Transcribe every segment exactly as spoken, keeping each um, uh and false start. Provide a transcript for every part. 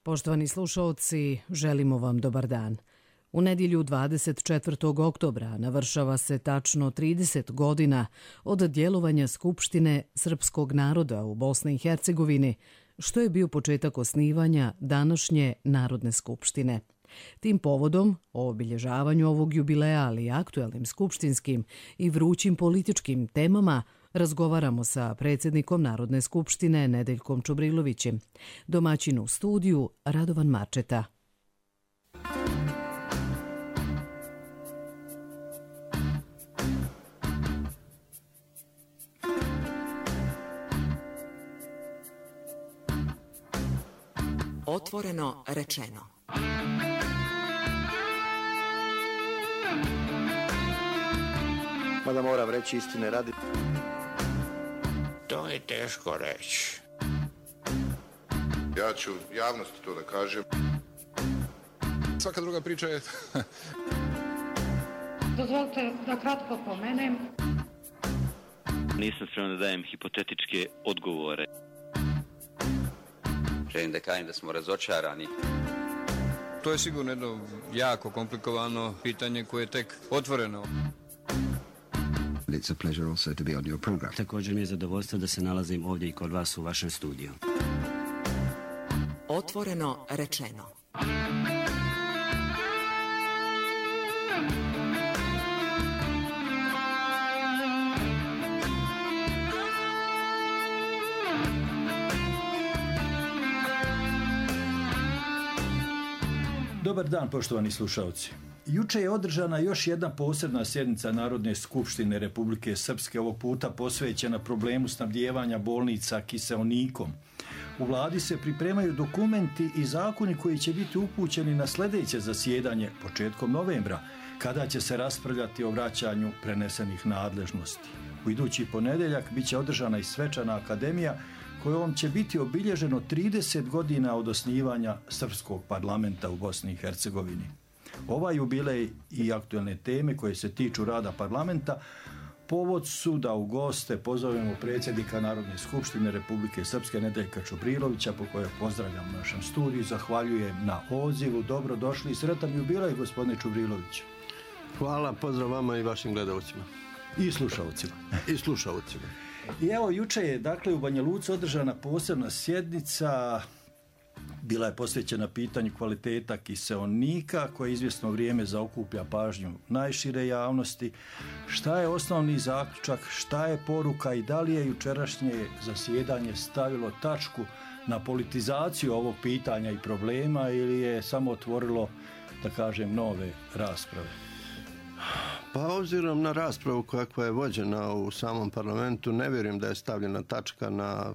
Poštovani slušaoci, želimo vam dobar dan. U nedjelju dvadeset četvrtog oktobra navršava se tačno trideset godina od djelovanja Skupštine srpskog naroda u Bosni i Hercegovini, što je bio početak osnivanja današnje Narodne skupštine. Tim povodom, o obilježavanju ovog jubileja, ali i aktuelnim skupštinskim i vrućim političkim temama, razgovaramo sa predsjednikom Narodne skupštine Nedeljkom Čubrilovićem, domaćin u studiju Radovan Marčeta. Otvoreno rečeno. Mada moram reći istine radi. To je teško reći. Ja ću javnosti to da kažem. Svaka druga priča je... Dozvolite da kratko pomenem. Nisam spreman da dajem hipotetičke odgovore. Želim da kažem da smo razočarani. To je sigurno jedno jako komplikovano pitanje koje je tek otvoreno. It's a pleasure also to be on your program. Također mi je zadovoljstvo da se nalazim ovdje i kod vas u vašem studiju. Otvoreno rečeno. Dobar dan, poštovani slušalci. Juče je održana još jedna posebna sjednica Narodne skupštine Republike Srpske, ovog puta posvećena problemu snabdijevanja bolnica kiseonikom. U vladi se pripremaju dokumenti i zakoni koji će biti upućeni na sljedeće zasjedanje početkom novembra, kada će se raspravljati o vraćanju prenesenih nadležnosti. U idući ponedjeljak bit će održana i svečana akademija kojom će biti obilježeno trideset godina od osnivanja Srpskog parlamenta u Bosni i Hercegovini. Ovaj jubilej i aktuelne teme koje se tiču rada parlamenta povod su da u goste pozovemo predsjednika Narodne skupštine Republike Srpske Nedeljka Čubrilovića, po kojoj pozdravljam u našem studiju, zahvaljujem na pozivu, dobrodošli i sretan jubilej, gospodine Čubrilović. Hvala, pozdrav vama i vašim gledalcima. I slušalcima. I slušalcima. I evo, juče je dakle u Banja Luci održana posebna sjednica, bila je posvećena pitanju kvaliteta kiseonika koje izvjesno vrijeme zaokuplja pažnju najšire javnosti. Šta je osnovni zaključak, šta je poruka i da li je jučerašnje zasjedanje stavilo tačku na politizaciju ovog pitanja i problema ili je samo otvorilo, da kažem, nove rasprave? Pa obzirom na raspravu kakva je vođena u samom parlamentu, ne vjerujem da je stavljena tačka na,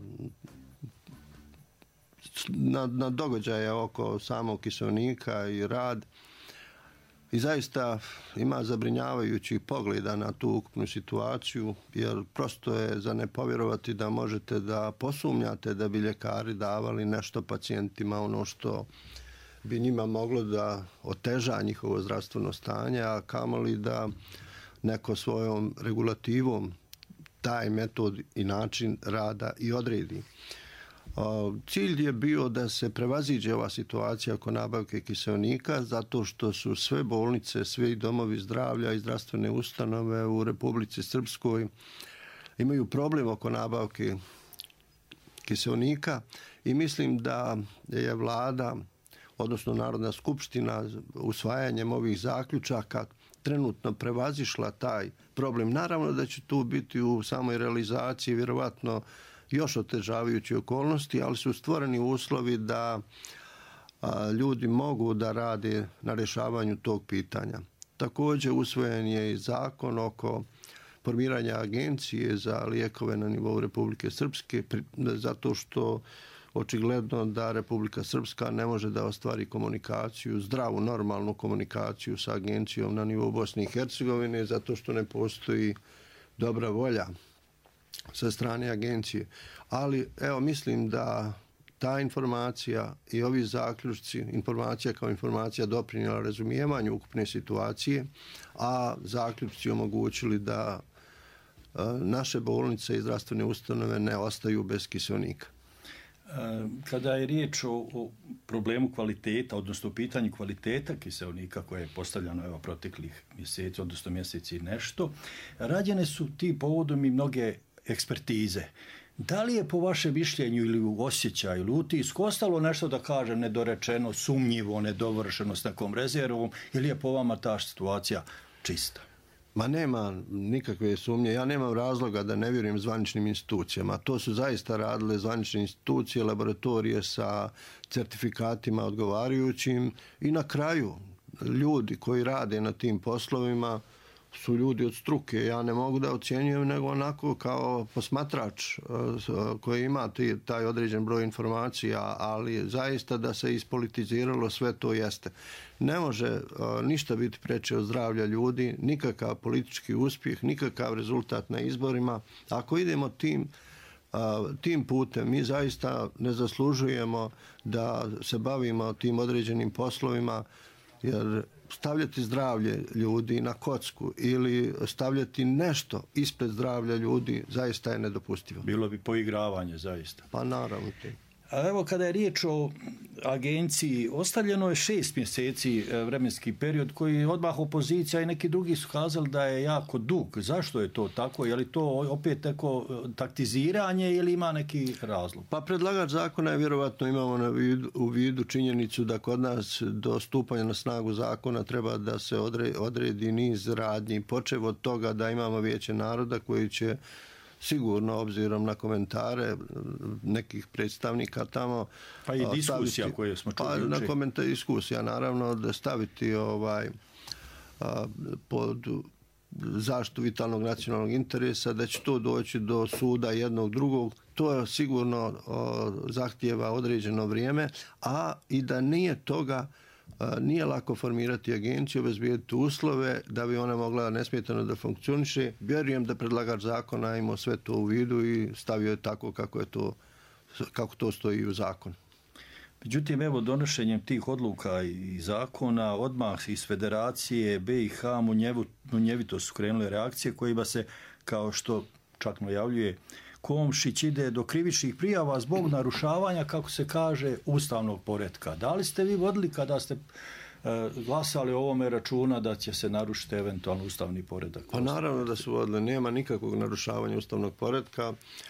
na, na događaje oko samog kiseonika i rad. I zaista ima zabrinjavajućih pogleda na tu ukupnu situaciju, jer prosto je za ne povjerovati da možete da posumnjate da bi ljekari davali nešto pacijentima, ono što bi njima moglo da oteža njihovo zdravstveno stanje, a kamoli da neko svojom regulativom taj metod i način rada i odredi. Cilj je bio da se prevaziđe ova situacija oko nabavke kiseonika, zato što su sve bolnice, svi domovi zdravlja i zdravstvene ustanove u Republici Srpskoj imaju problem oko nabavke kiseonika i mislim da je vlada, odnosno Narodna skupština, usvajanjem ovih zaključaka trenutno prevazišla taj problem. Naravno da će tu biti u samoj realizaciji vjerovatno još otežavajući okolnosti, ali su stvoreni uslovi da a, ljudi mogu da rade na rješavanju tog pitanja. Također usvojen je i zakon oko formiranja agencije za lijekove na nivou Republike Srpske, zato što očigledno da Republika Srpska ne može da ostvari komunikaciju, zdravu, normalnu komunikaciju sa agencijom na nivou Bosne i Hercegovine, zato što ne postoji dobra volja sa strane agencije. Ali evo, mislim da ta informacija i ovi zaključci, informacija kao informacija doprinijela razumijevanju ukupne situacije, a zaključci omogućili da naše bolnice i zdravstvene ustanove ne ostaju bez kiseonika. Kada je riječ o, o problemu kvaliteta, odnosno pitanju kvaliteta kiseonika koje je postavljano evo, proteklih mjeseci, odnosno mjeseci i nešto, rađene su ti povodom i mnoge ekspertize. Da li je po vašem mišljenju ili u osjećaju ili utisku ostalo nešto da kažem nedorečeno, sumnjivo, nedovršeno s nekom rezervom ili je po vama ta situacija čista? Ma nema nikakve sumnje. Ja nemam razloga da ne vjerujem zvaničnim institucijama. To su zaista radile zvanične institucije, laboratorije sa certifikatima odgovarajućim i na kraju ljudi koji rade na tim poslovima su ljudi od struke. Ja ne mogu da ocjenjujem nego onako kao posmatrač koji ima taj određen broj informacija, ali zaista da se ispolitiziralo sve to jeste. Ne može ništa biti preče od zdravlja ljudi, nikakav politički uspjeh, nikakav rezultat na izborima. Ako idemo tim tim putem, mi zaista ne zaslužujemo da se bavimo tim određenim poslovima, jer stavljati zdravlje ljudi na kocku ili stavljati nešto ispred zdravlja ljudi zaista je nedopustivo. Bilo bi poigravanje zaista. Pa naravno. A evo kada je riječ o agenciji, ostavljeno je šest mjeseci vremenski period koji odmah opozicija i neki drugi su kazali da je jako dug. Zašto je to tako? Je li to opet neko taktiziranje ili ima neki razlog? Pa predlagač zakona je vjerovatno imamo na vidu, u vidu činjenicu da kod nas do stupanja na snagu zakona treba da se odredi, odredi niz radnji. Počev od toga da imamo Vijeće naroda koji će sigurno, obzirom na komentare nekih predstavnika tamo... Pa i diskusija staviti, koje smo čuli. Pa na komentar diskusija, naravno, da staviti ovaj, a, pod zaštitu vitalnog nacionalnog interesa, da će to doći do suda jednog drugog. To je sigurno o, zahtijeva određeno vrijeme, a i da nije toga, a, nije lako formirati agenciju, obezbijediti uslove da bi ona mogla nesmetano da funkcioniše. Vjerujem da predlagač zakona imao sve to u vidu i stavio je tako kako je to, kako to stoji u zakonu. Međutim, evo, donošenjem tih odluka i zakona odmah iz Federacije B i H munjevito su krenule reakcije kojima se, kao što čak najavljuje Komšić, ide do krivičnih prijava zbog narušavanja, kako se kaže, ustavnog poretka. Da li ste vi vodili kada ste e, glasali o ovome računa da će se narušiti eventualno ustavni poredak? Pa naravno da su vodili. Nema nikakvog narušavanja ustavnog poretka.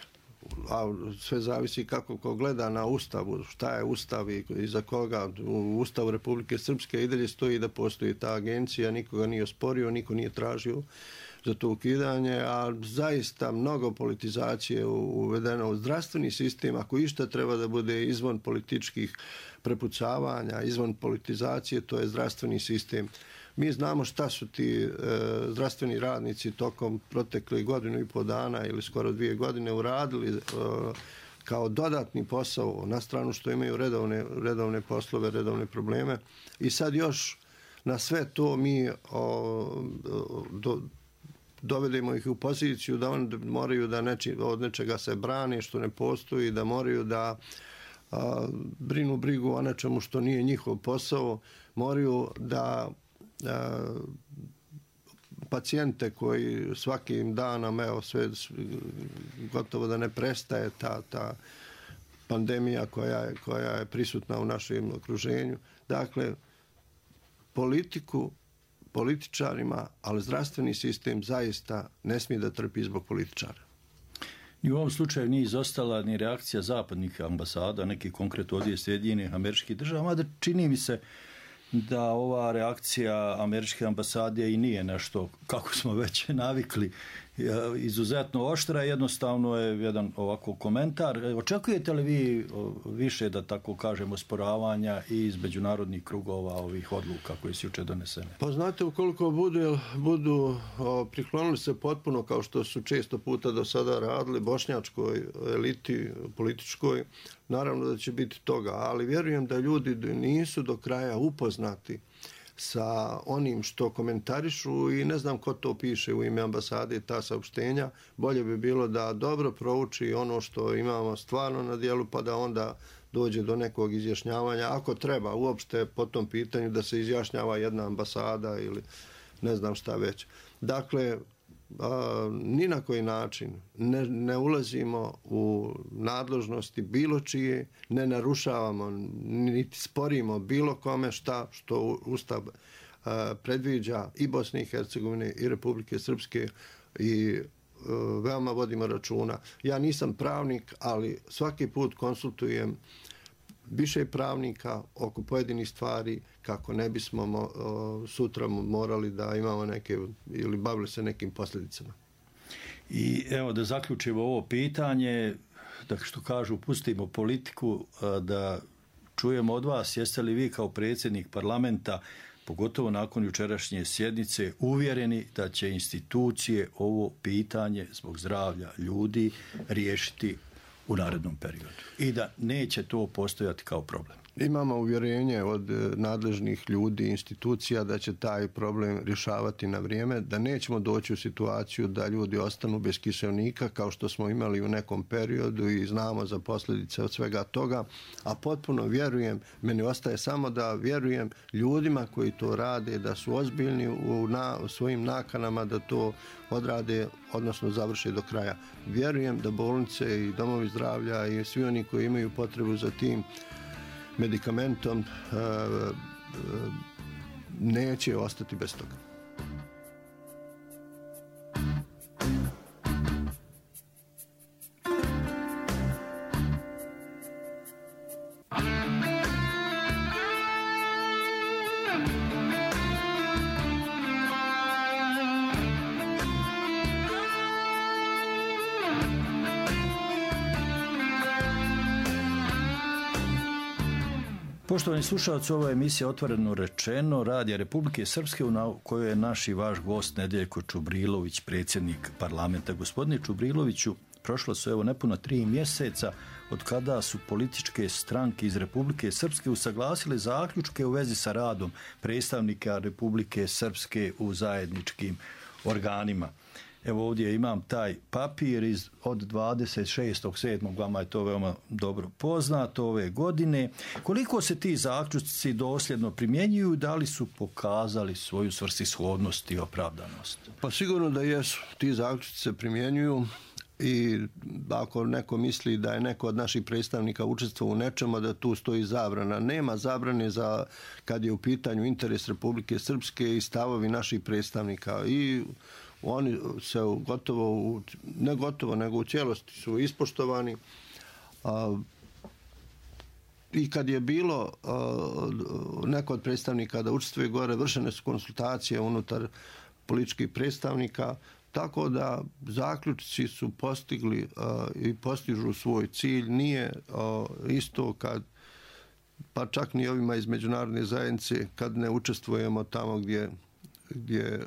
A sve zavisi kako ko gleda na ustavu, šta je ustav i za koga. U Ustavu Republike Srpske i dalje stoji da postoji ta agencija, nikoga nije osporio, niko nije tražio za to ukidanje, a zaista mnogo politizacije uvedeno u zdravstveni sistem, ako išta treba da bude izvon političkih prepucavanja, izvon politizacije, to je zdravstveni sistem. Mi znamo šta su ti e, zdravstveni radnici tokom proteklih godinu i pol dana ili skoro dvije godine uradili e, kao dodatni posao, na stranu što imaju redovne, redovne poslove, redovne probleme. I sad još na sve to mi o, do, dovedemo ih u poziciju da oni moraju da neči, od nečega se brane što ne postoji, da moraju da a, brinu brigu o nečemu što nije njihov posao, moraju da a, pacijente koji svakim danom, evo, sve gotovo da ne prestaje ta, ta pandemija koja je, koja je prisutna u našem okruženju. Dakle, politiku političarima, ali zdravstveni sistem zaista ne smije da trpi zbog političara. Ni u ovom slučaju nije izostala ni reakcija zapadnih ambasada, neki konkretno ovdje Sjedinjenih Američkih Država, mada čini mi se da ova reakcija američke ambasade i nije nešto, kako smo već navikli, izuzetno oštra, jednostavno je jedan ovako komentar. Očekujete li vi više, da tako kažemo, osporavanja i iz međunarodnih krugova ovih odluka koje su juče donesene? Pa znate, ukoliko budu, budu o, priklonili se potpuno, kao što su često puta do sada radili, bošnjačkoj eliti političkoj, naravno da će biti toga, ali vjerujem da ljudi nisu do kraja upoznati sa onim što komentarišu i ne znam ko to piše u ime ambasade ta saopštenja. Bolje bi bilo da dobro prouči ono što imamo stvarno na dijelu, pa da onda dođe do nekog izjašnjavanja, ako treba uopšte po tom pitanju da se izjašnjava jedna ambasada ili ne znam šta već. Dakle, a, ni na koji način ne, ne ulazimo u nadležnosti bilo čije, ne narušavamo niti sporimo bilo kome šta što Ustav a, predviđa i Bosne i Hercegovine i Republike Srpske i a, veoma vodimo računa. Ja nisam pravnik, ali svaki put konsultujem više pravnika oko pojedinih stvari kako ne bismo mo, o, sutra morali da imamo neke ili bavili se nekim posljedicama. I evo da zaključimo ovo pitanje, da što kažu pustimo politiku, da čujemo od vas jeste li vi kao predsjednik parlamenta, pogotovo nakon jučerašnje sjednice, uvjereni da će institucije ovo pitanje zbog zdravlja ljudi riješiti u narednom periodu i da neće to postojati kao problem? Imamo uvjerenje od nadležnih ljudi, institucija da će taj problem rješavati na vrijeme, da nećemo doći u situaciju da ljudi ostanu bez kiseonika kao što smo imali u nekom periodu i znamo za posljedice od svega toga, a potpuno vjerujem, meni ostaje samo da vjerujem ljudima koji to rade, da su ozbiljni u, na, u svojim nakanama da to odrade, odnosno završe do kraja. Vjerujem da bolnice i domovi zdravlja i svi oni koji imaju potrebu za tim medikamentom neće ostati bez toga. Poštovani slušalci, ovo je emisija Otvoreno rečeno, Radija Republike Srpske, u kojoj je naš i vaš gost Nedeljko Čubrilović, predsjednik parlamenta. Gospodine Čubriloviću, prošlo su evo nepuna tri mjeseca od kada su političke stranke iz Republike Srpske usaglasile zaključke u vezi sa radom predstavnika Republike Srpske u zajedničkim organima. Evo ovdje imam taj papir iz, od dvadeset šestog sedmog vama je to veoma dobro poznato ove godine. Koliko se ti zaključci dosljedno primjenjuju, da li su pokazali svoju svrsishodnost i opravdanost? Pa sigurno da jesu. Ti zaključci se primjenjuju i ako neko misli da je neko od naših predstavnika učestvovao u nečemu, da tu stoji zabrana. Nema zabrane za kad je u pitanju interes Republike Srpske i stavovi naših predstavnika i oni se gotovo, ne gotovo, nego u cijelosti su ispoštovani. A, I kad je bilo a, neko od predstavnika da učestvuje gore, vršene su konsultacije unutar političkih predstavnika, tako da zaključci su postigli a, i postižu svoj cilj. Nije a, isto kad, pa čak ni ovima iz međunarodne zajednice, kad ne učestvujemo tamo gdje, gdje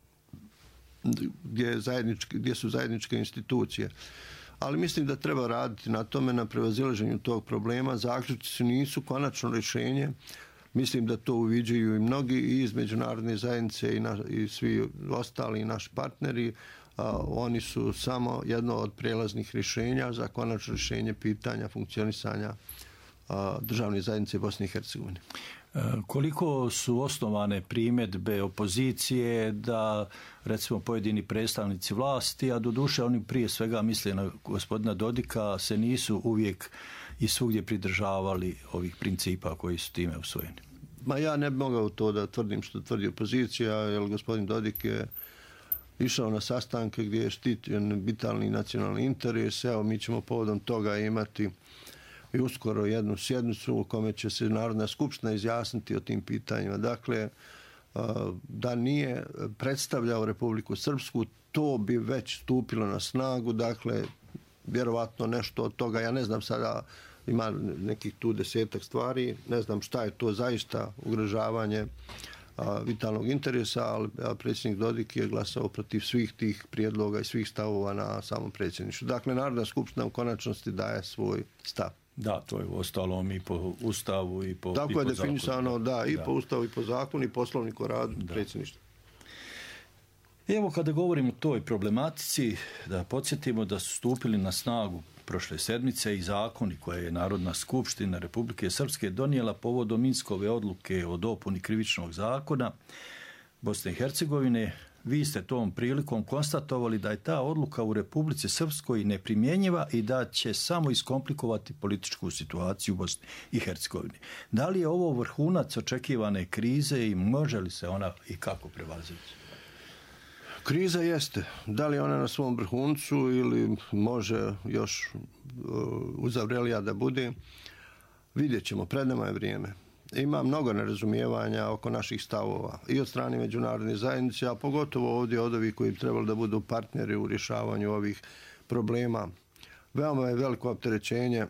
Gdje, zajednički, gdje su zajedničke institucije. Ali mislim da treba raditi na tome, na prevazilaženju tog problema. Zaključci nisu konačno rješenje. Mislim da to uviđaju i mnogi i iz međunarodne zajednice i, na, i svi ostali naši partneri. A, oni su samo jedno od prijelaznih rješenja za konačno rješenje pitanja funkcionisanja a, državne zajednice Bosne i Hercegovine. Koliko su osnovane primjedbe opozicije da recimo pojedini predstavnici vlasti, a doduše oni prije svega misle na gospodina Dodika, se nisu uvijek i svugdje pridržavali ovih principa koji su time usvojeni? Ma ja ne bi mogao to da tvrdim što tvrdi opozicija, jer gospodin Dodik je išao na sastanke gdje je štitio vitalni nacionalni interes. Evo, mi ćemo povodom toga imati i uskoro jednu sjednicu u kome će se Narodna skupština izjasniti o tim pitanjima. Dakle, da nije predstavljao Republiku Srpsku, to bi već stupilo na snagu. Dakle, vjerovatno nešto od toga, ja ne znam sada, ima nekih tu desetak stvari, ne znam šta je to zaista ugrožavanje vitalnog interesa, ali predsjednik Dodik je glasao protiv svih tih prijedloga i svih stavova na samom predsjedništvu. Dakle, Narodna skupština u konačnosti daje svoj stav. Da, to je ostalom i po Ustavu i po Tako i po je definisano, zakonu. da, i da. po Ustavu i po zakonu i poslovniku o radu predsjedništva. Evo kada govorimo o toj problematici, da podsjetimo da su stupili na snagu prošle sedmice i zakoni koje je Narodna skupština Republike Srpske donijela povodom Minskove odluke o dopuni krivičnog zakona Bosne i Hercegovine. vi ste tom prilikom konstatovali da je ta odluka u Republici Srpskoj neprimjenjiva i da će samo iskomplikovati političku situaciju u Bosni i Hercegovini. Da li je ovo vrhunac očekivane krize i može li se ona i kako prevaziti? Kriza jeste. Da li je ona na svom vrhuncu ili može još uzavrelija da bude, vidjet ćemo. Pred nama je vrijeme. Ima mnogo nerazumijevanja oko naših stavova i od strane međunarodne zajednice, a pogotovo ovdje od ovih koji bi trebali da budu partneri u rješavanju ovih problema. Veoma je veliko opterećenje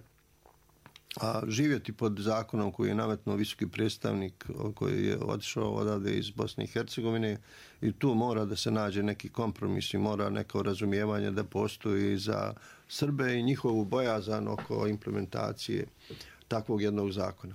a živjeti pod zakonom koji je nametnuo visoki predstavnik koji je otišao odavde iz Bosne i Hercegovine i tu mora da se nađe neki kompromis i mora neko razumijevanje da postoji za Srbe i njihovu bojazan oko implementacije takvog jednog zakona.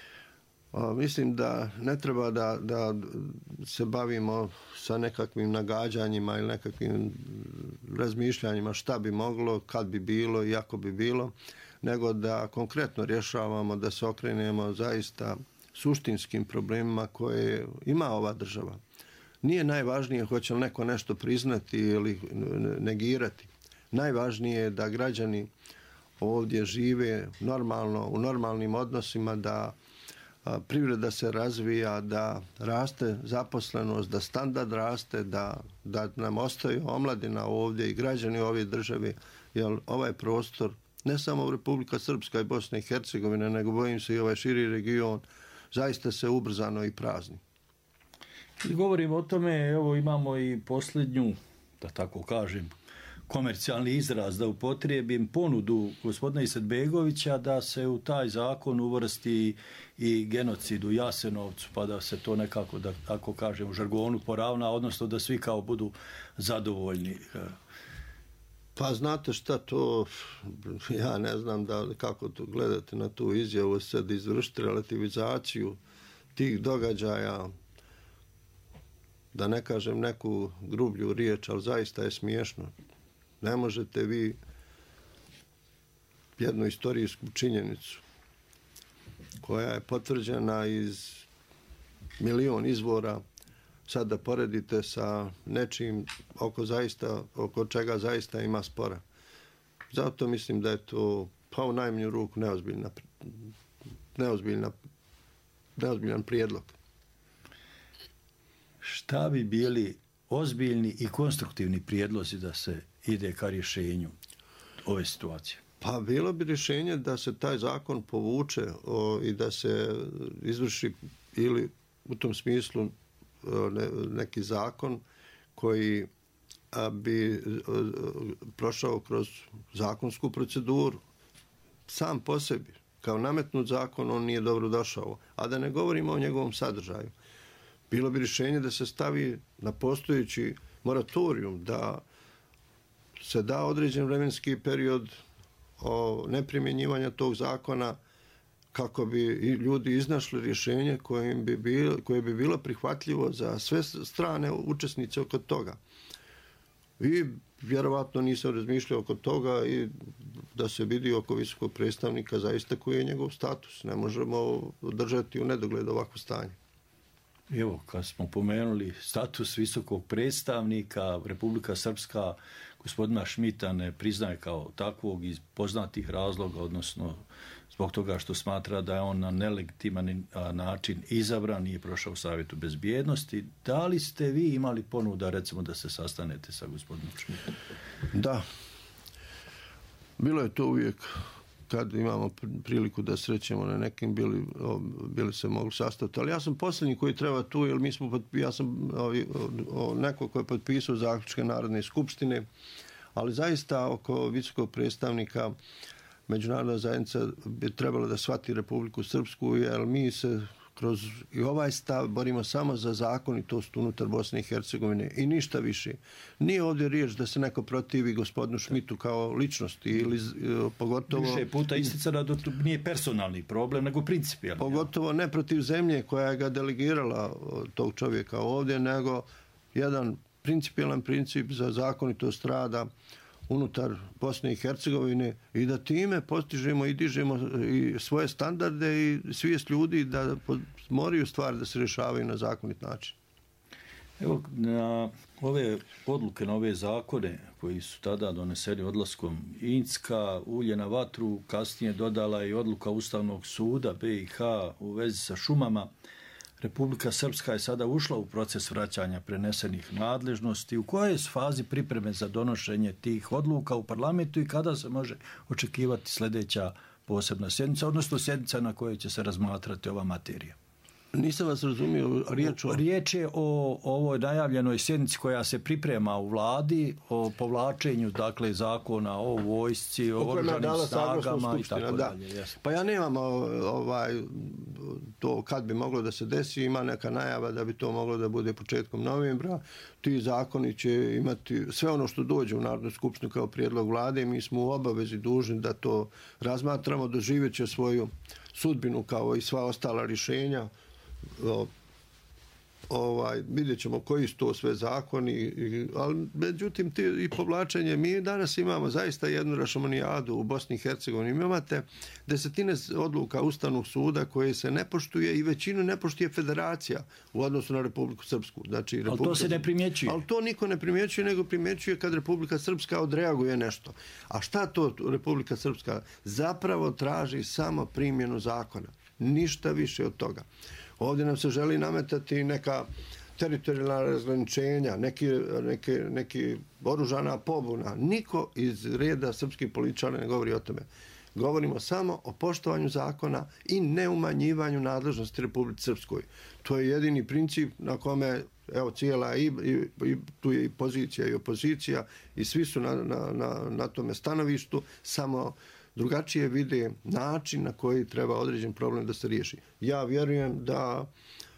Mislim da ne treba da, da se bavimo sa nekakvim nagađanjima ili nekakvim razmišljanjima šta bi moglo, kad bi bilo i ako bi bilo, nego da konkretno rješavamo, da se okrenemo zaista suštinskim problemima koje ima ova država. Nije najvažnije hoće li neko nešto priznati ili negirati. Najvažnije je da građani ovdje žive normalno, u normalnim odnosima, da privreda se razvija, da raste zaposlenost, da standard raste, da, da nam ostaju omladina ovdje i građani ove države, jer ovaj prostor, ne samo Republika Srpska i Bosna i Hercegovina, nego bojim se i ovaj širi region, zaista se ubrzano i prazni. Kad govorimo o tome, evo imamo i posljednju, da tako kažem, komercijalni izraz da upotrijebim, ponudu gospodina Izetbegovića da se u taj zakon uvrsti i genocid u Jasenovcu, pa da se to nekako, da tako kažem, u žargonu poravna, odnosno da svi kao budu zadovoljni. Pa znate šta to, ja ne znam da, kako to gledate na tu izjavu, sad izvršiti relativizaciju tih događaja, da ne kažem neku grublju riječ, ali zaista je smiješno. Ne možete vi jednu istorijsku činjenicu koja je potvrđena iz milion izvora sad da poredite sa nečim oko, zaista, oko čega zaista ima spora. Zato mislim da je to pa u najmanju ruku neozbiljna, neozbiljna, neozbiljan prijedlog. Šta bi bili ozbiljni i konstruktivni prijedlozi da se ide ka rješenju ove situacije? Pa bilo bi rješenje da se taj zakon povuče o, i da se izvrši ili u tom smislu o, ne, neki zakon koji a, bi o, prošao kroz zakonsku proceduru. Sam po sebi, kao nametnut zakon, on nije dobro došao. A da ne govorimo o njegovom sadržaju. Bilo bi rješenje da se stavi na postojeći moratorium, da se da određen vremenski period o neprimjenjivanja tog zakona kako bi ljudi iznašli rješenje koje bi bilo, koje bi bilo prihvatljivo za sve strane učesnice oko toga. I vjerovatno nisam razmišljao oko toga i da se vidi oko visokog predstavnika zaista koji je njegov status. Ne možemo držati u nedogled ovako stanje. Evo, kad smo pomenuli status visokog predstavnika, Republika Srpska gospodina Šmita ne priznaje kao takvog iz poznatih razloga, odnosno zbog toga što smatra da je on na nelegitiman način izabran, nije prošao u Savjetu bezbjednosti. Da li ste vi imali ponuda, recimo, da se sastanete sa gospodinom Šmitom? Da. Bilo je to uvijek kad imamo priliku da srećemo na nekim, bili, bili se mogu sastaviti. Ali ja sam posljednji koji treba tu, jer mi smo, ja sam ovi, o, neko koji je potpisao zaključke Narodne skupštine, ali zaista oko visokog predstavnika međunarodna zajednica bi trebala da shvati Republiku Srpsku, jer mi se kroz i ovaj stav borimo samo za zakonitost unutar Bosne i Hercegovine i ništa više. Nije ovdje riječ da se neko protivi gospodinu Šmitu kao ličnosti ili pogotovo... Više puta isticano da to nije personalni problem, nego principijalni. Pogotovo ne protiv zemlje koja je ga delegirala tog čovjeka ovdje, nego jedan principijalan princip za zakonitost rada unutar Bosne i Hercegovine i da time postižemo i dižemo i svoje standarde i svijest ljudi da moraju stvari da se rješavaju na zakonit način. Evo, na ove odluke, na ove zakone koji su tada doneseni odlaskom Incka, ulje na vatru, kasnije dodala i odluka Ustavnog suda B i H u vezi sa šumama. Republika Srpska je sada ušla u proces vraćanja prenesenih nadležnosti. U kojoj je fazi pripreme za donošenje tih odluka u parlamentu i kada se može očekivati sljedeća posebna sjednica, odnosno sjednica na kojoj će se razmatrati ova materija? Nisam vas razumio, riječ o... Riječ je o ovoj najavljenoj sjednici koja se priprema u vladi, o povlačenju, dakle, zakona o vojsci, o, o oružanim snagama i tako da. dalje. Pa ja nemam ovaj, to kad bi moglo da se desi, ima neka najava da bi to moglo da bude početkom novembra. Ti zakoni će imati sve ono što dođe u Narodnu skupštinu kao prijedlog vlade, mi smo u obavezi dužni da to razmatramo, doživjet će svoju sudbinu kao i sva ostala rješenja. O, ovaj, vidjet ćemo koji su to sve zakoni, i, ali međutim ti, i povlačenje, mi danas imamo zaista jednu rašomonijadu u Bosni i Hercegovini. Imate desetine odluka Ustavnog suda koje se ne poštuje i većinu ne poštuje federacija u odnosu na Republiku Srpsku. Znači, Republika, ali to se ne primjećuje. Ali to niko ne primjećuje, nego primjećuje kad Republika Srpska odreaguje nešto. A šta to Republika Srpska? Zapravo traži samo primjenu zakona. Ništa više od toga. Ovdje nam se želi nametati neka teritorijalna razgraničenja, neki, neki, neki oružana pobuna. Niko iz reda srpskih političara ne govori o tome. Govorimo samo o poštovanju zakona i neumanjivanju nadležnosti Republike Srpskoj. To je jedini princip na kome, evo, cijela i, i, i tu je i pozicija i opozicija i svi su na, na, na, na tome stanovištu, samo drugačije vide način na koji treba određen problem da se riješi. Ja vjerujem da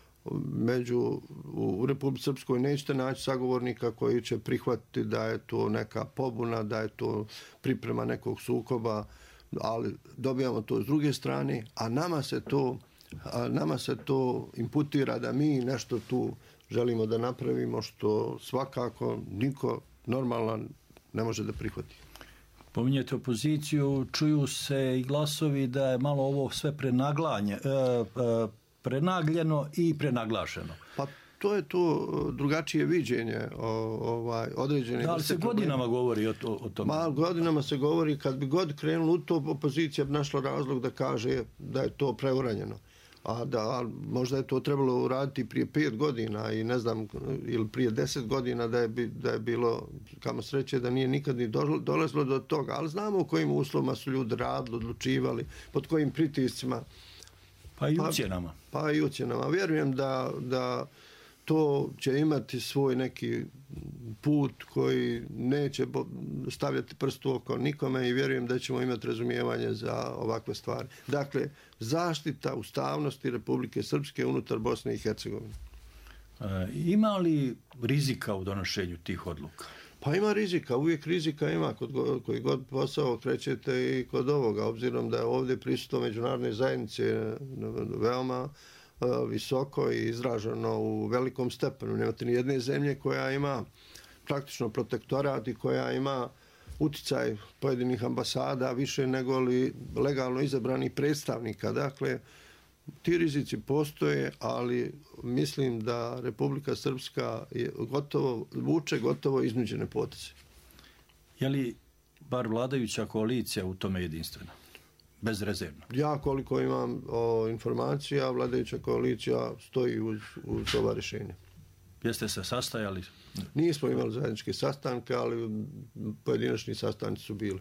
među, u Republici Srpskoj nećete naći sagovornika koji će prihvatiti da je to neka pobuna, da je to priprema nekog sukoba, ali dobijamo to s druge strane, a nama se to, a nama se to imputira da mi nešto tu želimo da napravimo što svakako niko normalan ne može da prihvati. Pominjete opoziciju, čuju se i glasovi da je malo ovo sve prenaglanje, e, e, prenagljeno i prenaglašeno. Pa to je to drugačije viđenje o, ovaj, određene... Da, ali se godinama govori o, to, o tome. Ma, godinama se govori, kad bi god krenulo u to, opozicija bi našla razlog da kaže da je to preuranjeno. A da, možda je to trebalo uraditi prije pet godina i ne znam, ili prije deset godina da je, da je bilo, kamo sreće, da nije nikad ni dolazilo do toga. Ali znamo u kojim uslovima su ljudi radili, odlučivali, pod kojim pritiscima. Pa i ucjenama. Pa, pa i ucjenama. Vjerujem da, da to će imati svoj neki put koji neće stavljati prst u oko nikome i vjerujem da ćemo imati razumijevanje za ovakve stvari. Dakle, zaštita ustavnosti Republike Srpske unutar Bosne i Hercegovine. E, ima li rizika u donošenju tih odluka? Pa ima rizika, uvijek rizika ima kod go, koji god posao krećete i kod ovoga, obzirom da je ovdje prisutno međunarodne zajednice veoma visoko i izraženo u velikom stepenu. Nemate ni jedne zemlje koja ima praktično protektorat i koja ima uticaj pojedinih ambasada više nego li legalno izabranih predstavnika. Dakle, ti rizici postoje, ali mislim da Republika Srpska je gotovo, vuče gotovo iznuđene poteze. Je li bar vladajuća koalicija u tome jedinstvena? Bezrezervno. Ja koliko imam o, informacija, vladajuća koalicija stoji uz, uz ova rješenja. Jeste se sastajali? Nismo imali zajedničke sastanke, ali pojedinačni sastanci su bili.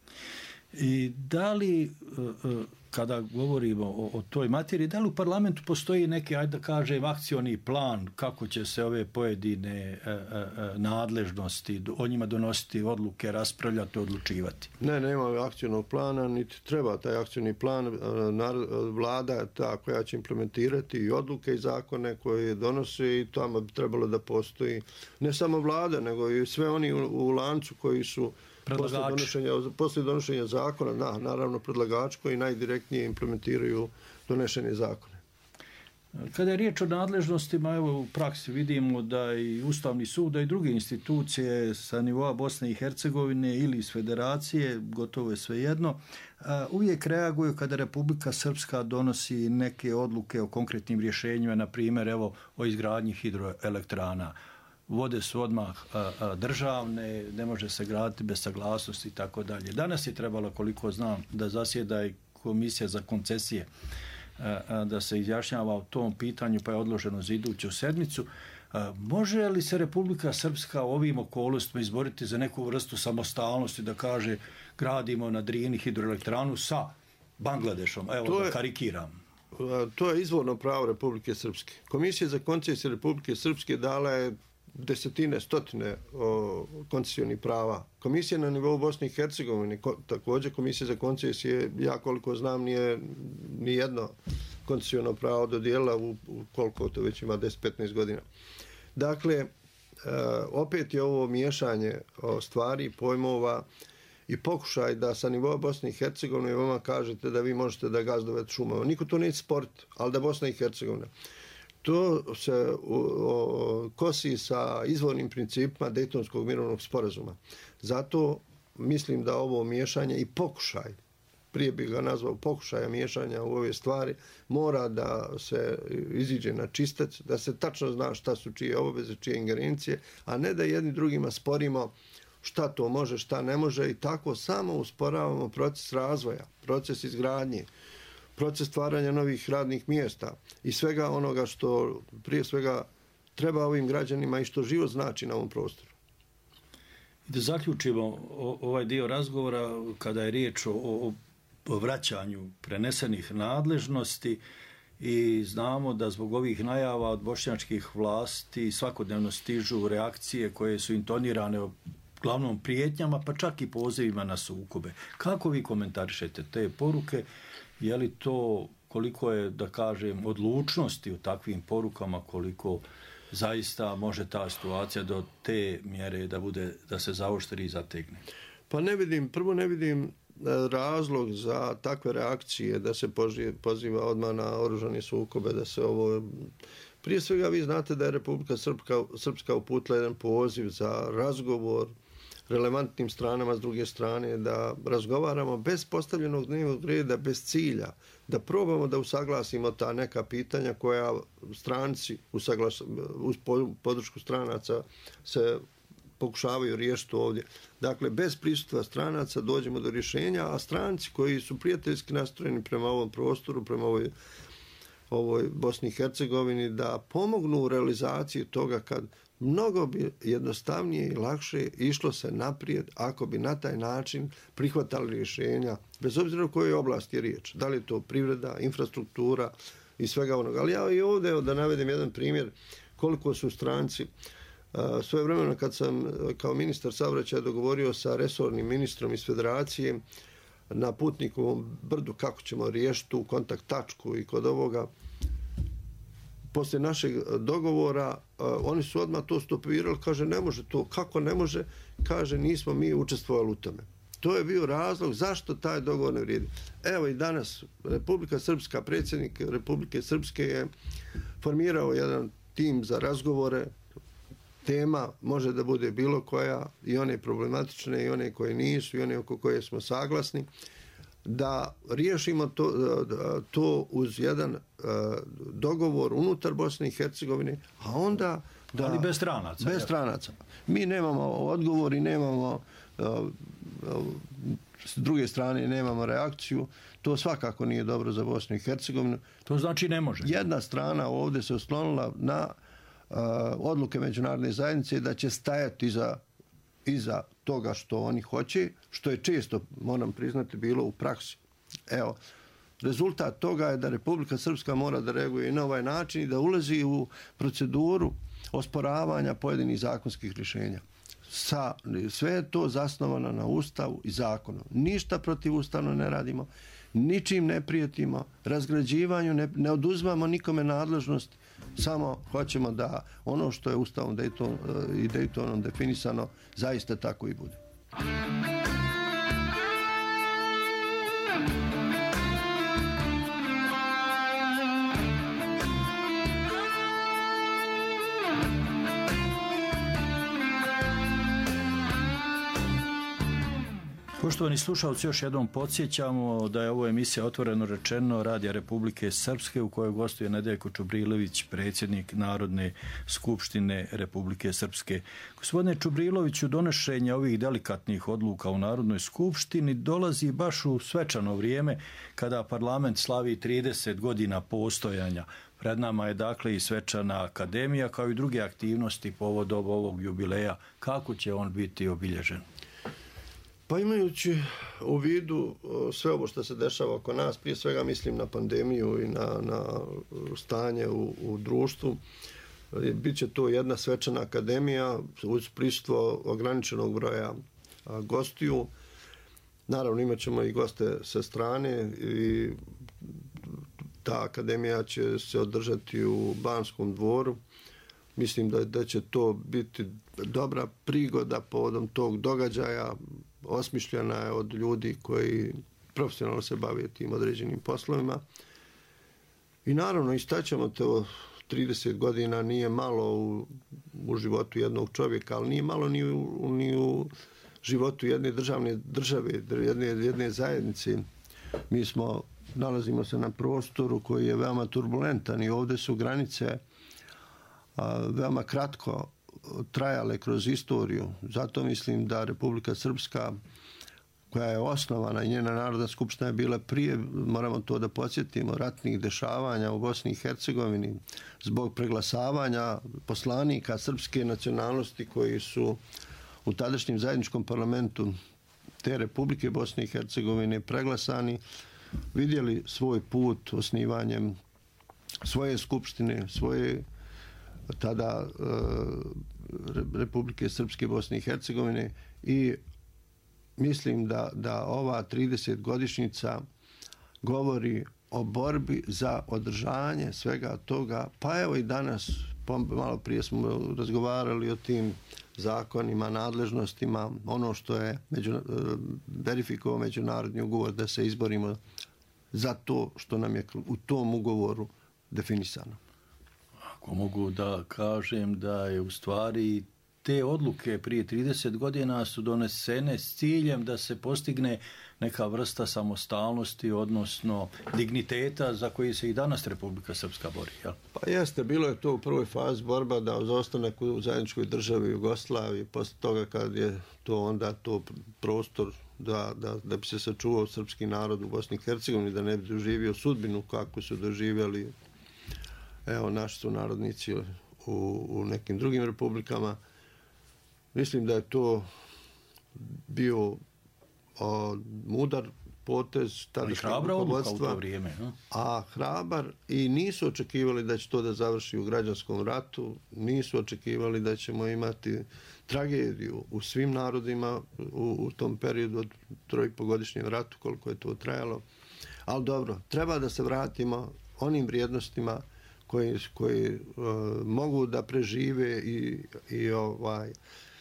I da li, kada govorimo o, o toj materiji, da li u parlamentu postoji neki, ajde da kažem, akcioni plan kako će se ove pojedine e, e, nadležnosti, o njima donositi odluke, raspravljati, odlučivati? Ne, nema akcionog plana, niti treba taj akcioni plan. Vlada je ta koja će implementirati i odluke i zakone koje donose i tamo bi trebalo da postoji ne samo vlada, nego i sve oni u, u lancu koji su Poslije donošenja, poslije donošenja zakona, na, naravno predlagač koji najdirektnije implementiraju donošenje zakone. Kada je riječ o nadležnostima, evo u praksi vidimo da i Ustavni sud, da i druge institucije sa nivoa Bosne i Hercegovine ili iz federacije, gotovo je svejedno, uvijek reaguju kada Republika Srpska donosi neke odluke o konkretnim rješenjima, na primjer evo o izgradnji hidroelektrana. Vode su odmah a, a, državne, ne može se graditi bez saglasnosti i tako dalje. Danas je trebalo, koliko znam, da zasjeda i komisija za koncesije, a, a, da se izjašnjava o tom pitanju, pa je odloženo za iduću sedmicu. A, može li se Republika Srpska u ovim okolnostima izboriti za neku vrstu samostalnosti, da kaže gradimo na Drini hidroelektranu sa Bangladešom? Evo to da je... karikiram. To je izvorno pravo Republike Srpske. Komisija za koncesije Republike Srpske dala je desetine, stotine o, koncesijnih prava. Komisija na nivou Bosne i Hercegovine, ko, također komisija za koncesije, ja koliko znam, nije ni jedno koncesijno pravo dodijelila u, u koliko to već ima deset do petnaest godina. Dakle, e, opet je ovo miješanje o stvari, pojmova i pokušaj da sa nivoa Bosne i Hercegovine vama kažete da vi možete da gazdovete šumama. Niko to neće sport, ali da Bosna i Hercegovina. To se o, o, kosi sa izvornim principima Dejtonskog mirovnog sporazuma. Zato mislim da ovo miješanje i pokušaj, prije bih ga nazvao pokušaja miješanja u ove stvari, mora da se iziđe na čistac, da se tačno zna šta su čije obaveze, čije ingerencije, a ne da jedni drugima sporimo šta to može, šta ne može i tako samo usporavamo proces razvoja, proces izgradnje, proces stvaranja novih radnih mjesta i svega onoga što prije svega treba ovim građanima i što život znači na ovom prostoru. Da zaključimo ovaj dio razgovora kada je riječ o, o, o vraćanju prenesenih nadležnosti i znamo da zbog ovih najava od bošnjačkih vlasti svakodnevno stižu reakcije koje su intonirane o glavnom prijetnjama, pa čak i pozivima na sukobe. Kako vi komentarišete te poruke? Je li to, koliko je, da kažem, odlučnosti u takvim porukama, koliko zaista može ta situacija do te mjere da bude, da se zaoštri i zategne? Pa ne vidim, prvo ne vidim razlog za takve reakcije, da se poziva odmah na oružane sukobe, da se ovo... Prije svega vi znate da je Republika Srpska, Srpska uputila jedan poziv za razgovor relevantnim stranama s druge strane, da razgovaramo bez postavljenog dnevnog reda, bez cilja, da probamo da usaglasimo ta neka pitanja koja stranci usaglas, uz podršku stranaca se pokušavaju riješiti ovdje. Dakle, bez prisustva stranaca dođemo do rješenja, a stranci koji su prijateljski nastrojeni prema ovom prostoru, prema ovoj, ovoj Bosni i Hercegovini, da pomognu u realizaciji toga kad mnogo bi jednostavnije i lakše išlo se naprijed ako bi na taj način prihvatali rješenja, bez obzira o kojoj oblasti je riječ. Da li je to privreda, infrastruktura i svega onoga. Ali ja i ovdje da navedem jedan primjer koliko su stranci. Svoje vremena kad sam kao ministar saobraćaja dogovorio sa resornim ministrom iz federacije na Putnikovom brdu kako ćemo riješiti tu kontakt tačku i kod ovoga, poslije našeg dogovora, uh, oni su odmah to stopirali, kaže ne može to, kako ne može, kaže nismo mi učestvovali u tome. To je bio razlog zašto taj dogovor ne vrijedi. Evo i danas Republika Srpska, predsjednik Republike Srpske je formirao jedan tim za razgovore, tema može da bude bilo koja, i one problematične, i one koje nisu, i one oko koje smo saglasni, da riješimo to, to uz jedan uh, dogovor unutar Bosne i Hercegovine, a onda... Da, ali bez stranaca. Bez stranaca. Mi nemamo odgovor i nemamo uh, s druge strane nemamo reakciju. To svakako nije dobro za Bosnu i Hercegovinu. To znači ne može. Jedna strana ovdje se oslonila na uh, odluke međunarodne zajednice da će stajati iza iza toga što oni hoće, što je često, moram priznati, bilo u praksi. Evo, rezultat toga je da Republika Srpska mora da reaguje i na ovaj način i da ulazi u proceduru osporavanja pojedinih zakonskih rješenja. Sa, sve je to zasnovano na Ustavu i zakonu. Ništa protivustavno ne radimo, ničim ne prijetimo, razgrađivanju ne, ne oduzmamo nikome nadležnost, samo hoćemo da ono što je Ustavom Dayton, i Daytonom definisano zaista tako i bude. Poštovani slušalci, još jednom podsjećamo da je ovo emisija Otvoreno rečeno Radija Republike Srpske u kojoj gostuje Nedeljko Čubrilović, predsjednik Narodne skupštine Republike Srpske. Gospodine Čubriloviću, donošenje ovih delikatnih odluka u Narodnoj skupštini dolazi baš u svečano vrijeme kada parlament slavi trideset godina postojanja. Pred nama je dakle i svečana akademija kao i druge aktivnosti povodom ovog jubileja. Kako će on biti obilježen? Pa imajući u vidu sve ovo što se dešava oko nas, prije svega mislim na pandemiju i na, na stanje u, u društvu, bit će to jedna svečana akademija uz prisustvo ograničenog broja gostiju. Naravno imat ćemo i goste sa strane i ta akademija će se održati u Banskom dvoru. Mislim da, da će to biti dobra prigoda povodom tog događaja. Osmišljena je od ljudi koji profesionalno se bave tim određenim poslovima. I naravno istaćemo to trideset godina nije malo u, u životu jednog čovjeka, ali nije malo ni u, ni u životu jedne državne države, jedne, jedne zajednice. Mi smo, nalazimo se na prostoru koji je veoma turbulentan i ovdje su granice a, veoma kratko trajale kroz istoriju. Zato mislim da Republika Srpska, koja je osnovana i njena Narodna skupština je bila prije, moramo to da podsjetimo, ratnih dešavanja u Bosni i Hercegovini, zbog preglasavanja poslanika srpske nacionalnosti koji su u tadašnjem zajedničkom parlamentu te Republike Bosne i Hercegovine preglasani, vidjeli svoj put osnivanjem svoje skupštine, svoje tada e, Republike Srpske Bosne i Hercegovine i mislim da, da ova tridesetogodišnjica govori o borbi za održanje svega toga. Pa evo i danas, malo prije smo razgovarali o tim zakonima, nadležnostima, ono što je među, verifikovao međunarodni ugovor da se izborimo za to što nam je u tom ugovoru definisano. Ako mogu da kažem da je u stvari te odluke prije trideset godina su donesene s ciljem da se postigne neka vrsta samostalnosti, odnosno digniteta za koji se i danas Republika Srpska bori. Jel? Pa jeste, bilo je to u prvoj fazi borba da uz ostanak u zajedničkoj državi Jugoslaviji, posle toga kad je to onda to prostor da, da, da bi se sačuvao srpski narod u Bosni i Hercegovini, da ne bi doživio sudbinu kako su doživjeli evo naši su narodnici u, u nekim drugim republikama. Mislim da je to bio o, mudar potez tadašnjeg rukovodstva, vrijeme, no? A hrabar i nisu očekivali da će to da završi u građanskom ratu, nisu očekivali da ćemo imati tragediju u svim narodima u, u tom periodu od trojpogodišnjem ratu koliko je to trajalo. Ali dobro, treba da se vratimo onim vrijednostima koji, koji uh, mogu da prežive i, i ovaj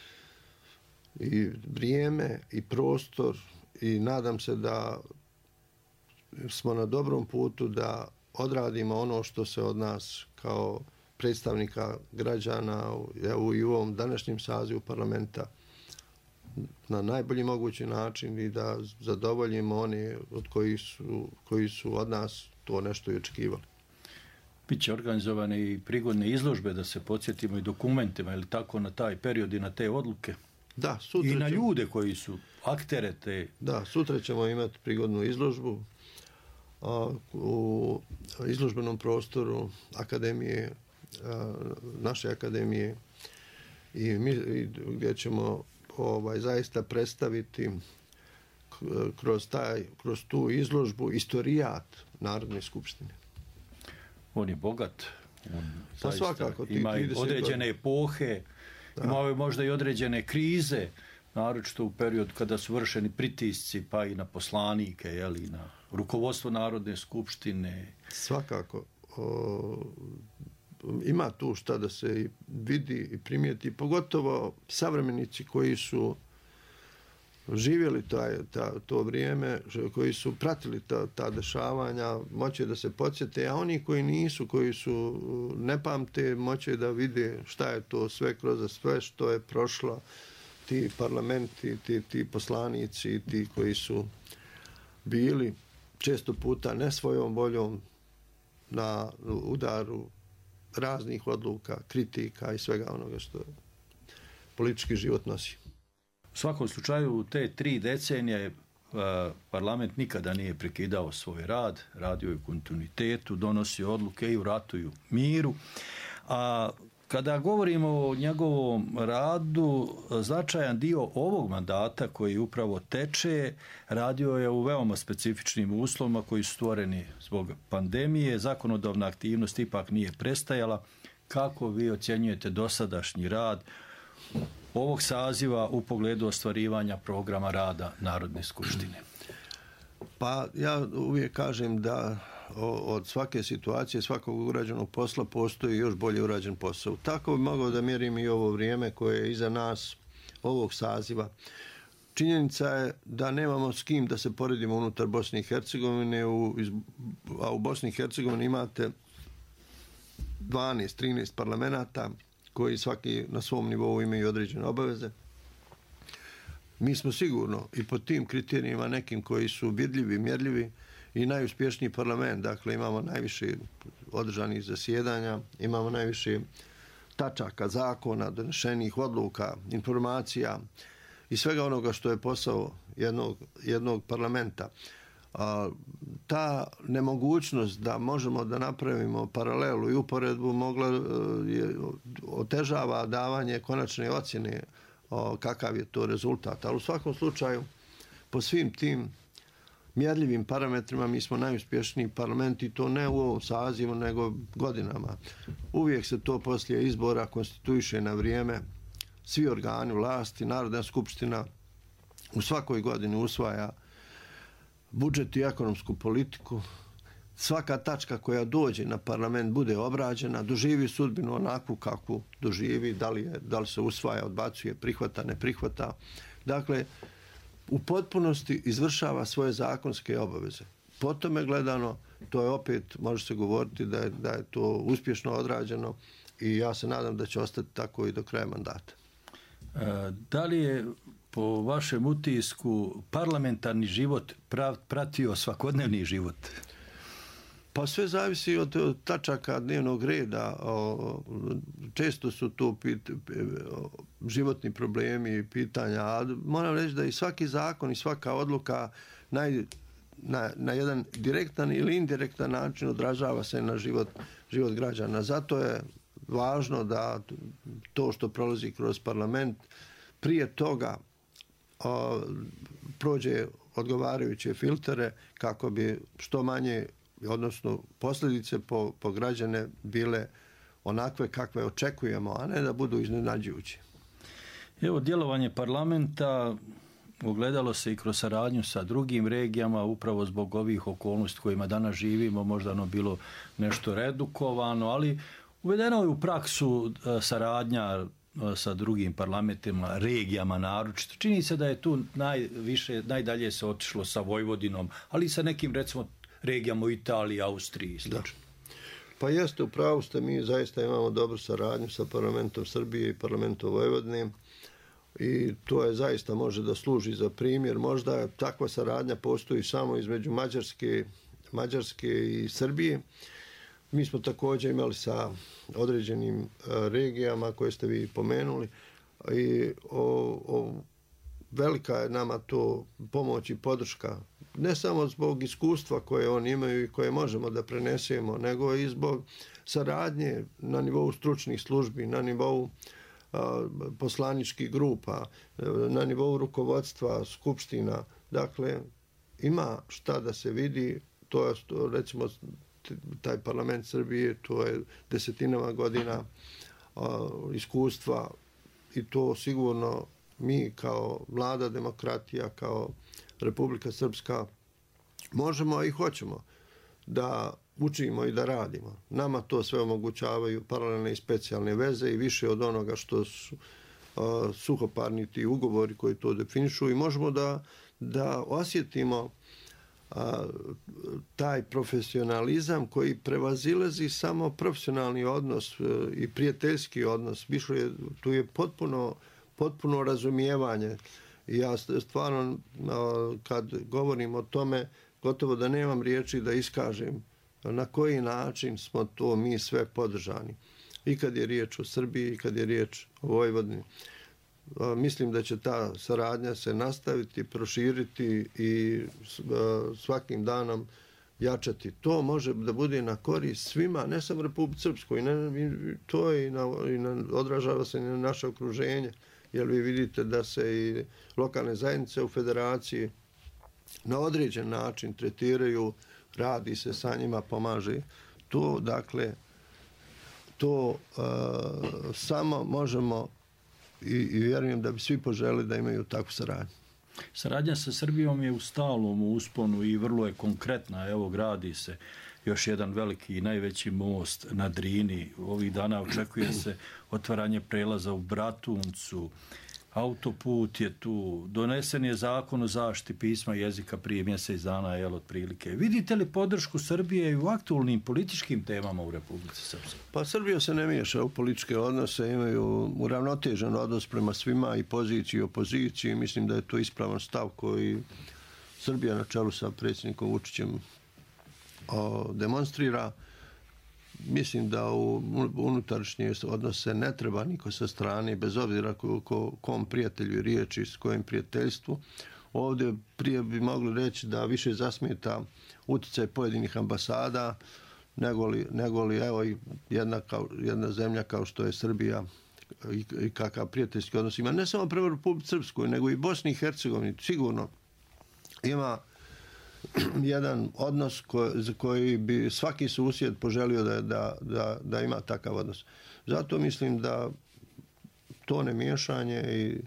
i vrijeme i prostor i nadam se da smo na dobrom putu da odradimo ono što se od nas kao predstavnika građana evo, i u ovom današnjem sazivu parlamenta na najbolji mogući način i da zadovoljimo oni od koji su, koji su od nas to nešto i očekivali. Biće organizovane i prigodne izložbe da se podsjetimo i dokumentima ili tako na taj period i na te odluke. Da, sutra i na ćemo, ljude koji su aktere te... Da, sutra ćemo imati prigodnu izložbu a, u izložbenom prostoru akademije, a, naše akademije i, mi, i gdje ćemo ovaj, zaista predstaviti kroz, taj, kroz tu izložbu istorijat Narodne skupštine. On je bogat. On pa svakako. Ti, ima određene epohe, da. Imao je možda i određene krize, naročito u periodu kada su vršeni pritisci, pa i na poslanike, jeli, na rukovodstvo Narodne skupštine. Svakako. O, ima tu šta da se vidi i primijeti, pogotovo savremenici koji su živjeli taj, ta, to vrijeme, koji su pratili ta, ta dešavanja, moće da se podsjete, a oni koji nisu, koji su ne pamte, moće da vide šta je to sve kroz sve što je prošlo ti parlamenti, ti, ti poslanici, ti koji su bili često puta ne svojom voljom na udaru raznih odluka, kritika i svega onoga što politički život nosi. U svakom slučaju, u te tri decenije parlament nikada nije prekidao svoj rad, radio je u kontinuitetu, donosio odluke i u ratu i u miru. A kada govorimo o njegovom radu, značajan dio ovog mandata koji upravo teče, radio je u veoma specifičnim uslovima koji su stvoreni zbog pandemije. Zakonodavna aktivnost ipak nije prestajala. Kako vi ocjenjujete dosadašnji rad ovog saziva u pogledu ostvarivanja programa rada Narodne skupštine? Pa ja uvijek kažem da od svake situacije, svakog urađenog posla postoji još bolje urađen posao. Tako bi mogao da mjerim i ovo vrijeme koje je iza nas, ovog saziva. Činjenica je da nemamo s kim da se poredimo unutar Bosne i Hercegovine, a u Bosni i Hercegovini imate dvanaest trinaest parlamenata koji svaki na svom nivou imaju određene obaveze. Mi smo sigurno i po tim kriterijima nekim koji su vidljivi, mjerljivi i najuspješniji parlament. Dakle, imamo najviše održanih zasjedanja, imamo najviše tačaka, zakona, donešenih odluka, informacija i svega onoga što je posao jednog, jednog parlamenta. A, ta nemogućnost da možemo da napravimo paralelu i uporedbu mogla je, otežava davanje konačne ocjene o kakav je to rezultat. Ali u svakom slučaju, po svim tim mjerljivim parametrima mi smo najuspješniji parlament i to ne u ovom sazivu, nego godinama. Uvijek se to poslije izbora konstituiše na vrijeme. Svi organi vlasti, Narodna skupština u svakoj godini usvaja budžet i ekonomsku politiku. Svaka tačka koja dođe na parlament bude obrađena, doživi sudbinu onakvu kakvu doživi, da li, je, da li se usvaja, odbacuje, prihvata, ne prihvata. Dakle, u potpunosti izvršava svoje zakonske obaveze. Po tome gledano, to je opet, može se govoriti da je, da je to uspješno odrađeno i ja se nadam da će ostati tako i do kraja mandata. E, da li je po vašem utisku parlamentarni život pratio svakodnevni život? Pa sve zavisi od tačaka dnevnog reda. Često su tu pit, životni problemi i pitanja, a moram reći da i svaki zakon i svaka odluka naj, na, na jedan direktan ili indirektan način odražava se na život, život građana. Zato je važno da to što prolazi kroz parlament prije toga o, prođe odgovarajuće filtere kako bi što manje, odnosno posljedice po, po građane bile onakve kakve očekujemo, a ne da budu iznenađujuće. Evo, djelovanje parlamenta ogledalo se i kroz saradnju sa drugim regijama, upravo zbog ovih okolnosti kojima danas živimo, možda ono bilo nešto redukovano, ali uvedeno je u praksu saradnja sa drugim parlamentima, regijama naročito. Čini se da je tu najviše, najdalje se otišlo sa Vojvodinom, ali i sa nekim, recimo, regijama u Italiji, Austriji i slično. Pa jeste, u pravu ste, mi zaista imamo dobru saradnju sa parlamentom Srbije i parlamentom Vojvodine i to je zaista može da služi za primjer. Možda takva saradnja postoji samo između Mađarske, Mađarske i Srbije. Mi smo također imali sa određenim regijama koje ste vi pomenuli i o, o, velika je nama to pomoć i podrška. Ne samo zbog iskustva koje oni imaju i koje možemo da prenesemo, nego i zbog saradnje na nivou stručnih službi, na nivou a, poslaničkih grupa, na nivou rukovodstva, skupština. Dakle, ima šta da se vidi, to je, recimo, taj parlament Srbije, to je desetinama godina a, iskustva i to sigurno mi kao mlada demokratija, kao Republika Srpska možemo i hoćemo da učimo i da radimo. Nama to sve omogućavaju paralelne i specijalne veze i više od onoga što su uh, suhoparni ti ugovori koji to definišu i možemo da, da osjetimo uh, taj profesionalizam koji prevazilazi samo profesionalni odnos uh, i prijateljski odnos. Više je, tu je potpuno potpuno razumijevanje. I ja stvarno, kad govorim o tome, gotovo da nemam riječi da iskažem na koji način smo to mi sve podržani. I kad je riječ o Srbiji, i kad je riječ o Vojvodini. Mislim da će ta saradnja se nastaviti, proširiti i svakim danom jačati. To može da bude na korist svima, ne samo Republici Srpskoj, to je i na, i na, odražava se i na naše okruženje, jer vi vidite da se i lokalne zajednice u federaciji na određen način tretiraju, radi se sa njima, pomaže. To, dakle, to uh, samo možemo i, i vjerujem da bi svi poželi da imaju takvu saradnju. Saradnja sa Srbijom je u stalnom usponu i vrlo je konkretna. Evo, gradi se još jedan veliki i najveći most na Drini. Ovih dana očekuje se otvaranje prelaza u Bratuncu. Autoput je tu. Donesen je zakon o zaštiti pisma i jezika prije mjesec dana, jel, otprilike. Vidite li podršku Srbije i u aktualnim političkim temama u Republici Srpskoj? Pa Srbija se ne miješa u političke odnose, imaju uravnotežen odnos prema svima, i poziciji i opoziciji. Mislim da je to ispravan stav koji Srbija na čelu sa predsjednikom Vučićem o, demonstrira. Mislim da u unutrašnje odnose ne treba niko sa strane, bez obzira ko, ko, kom prijatelju riječi, s kojim prijateljstvu. Ovdje prije bi mogli reći da više zasmeta utjecaj pojedinih ambasada, nego li, nego li evo, jedna, kao, jedna zemlja kao što je Srbija i, i kakav prijateljski odnos ima. Ne samo prema Republici Srpskoj, nego i Bosni i Hercegovini. Sigurno ima jedan odnos ko, za koji bi svaki susjed poželio da, da, da, da ima takav odnos. Zato mislim da to nemiješanje i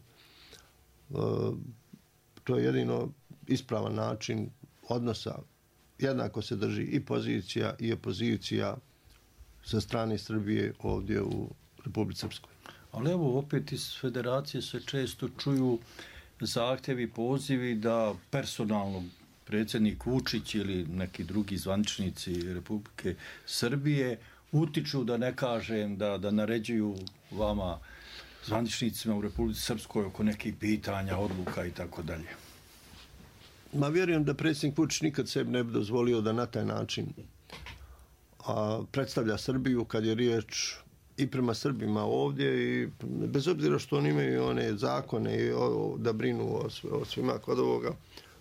uh, to je jedino ispravan način odnosa. Jednako se drži i pozicija i opozicija sa strane Srbije ovdje u Republici Srpskoj. Ali evo, opet iz federacije se često čuju zahtjevi, pozivi da personalno predsjednik Vučić ili neki drugi zvaničnici Republike Srbije utiču, da ne kažem, da, da naređuju vama, zvaničnicima u Republici Srpskoj, oko nekih pitanja, odluka i tako dalje. Ma vjerujem da predsjednik Vučić nikad sebi ne bi dozvolio da na taj način a, predstavlja Srbiju kad je riječ i prema Srbima ovdje, i bez obzira što oni imaju one zakone i o, da brinu o, o svima kod ovoga.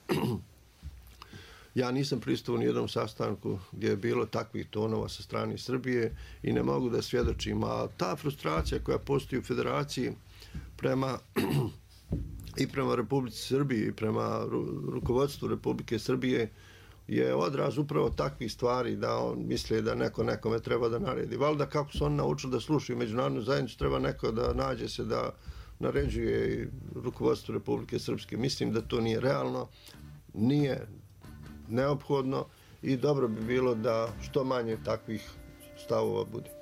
Ja nisam pristao ni jednom sastanku gdje je bilo takvih tonova sa strane Srbije i ne mogu da svjedočim. A ta frustracija koja postoji u federaciji prema i prema Republici Srbiji i prema rukovodstvu Republike Srbije je odraz upravo takvih stvari, da on misli da neko nekome treba da naredi. Valjda kako su oni naučili da slušaju međunarodnu zajednicu, treba neko da nađe se da naređuje rukovodstvo Republike Srpske. Mislim da to nije realno, nije neophodno i dobro bi bilo da što manje takvih stavova bude.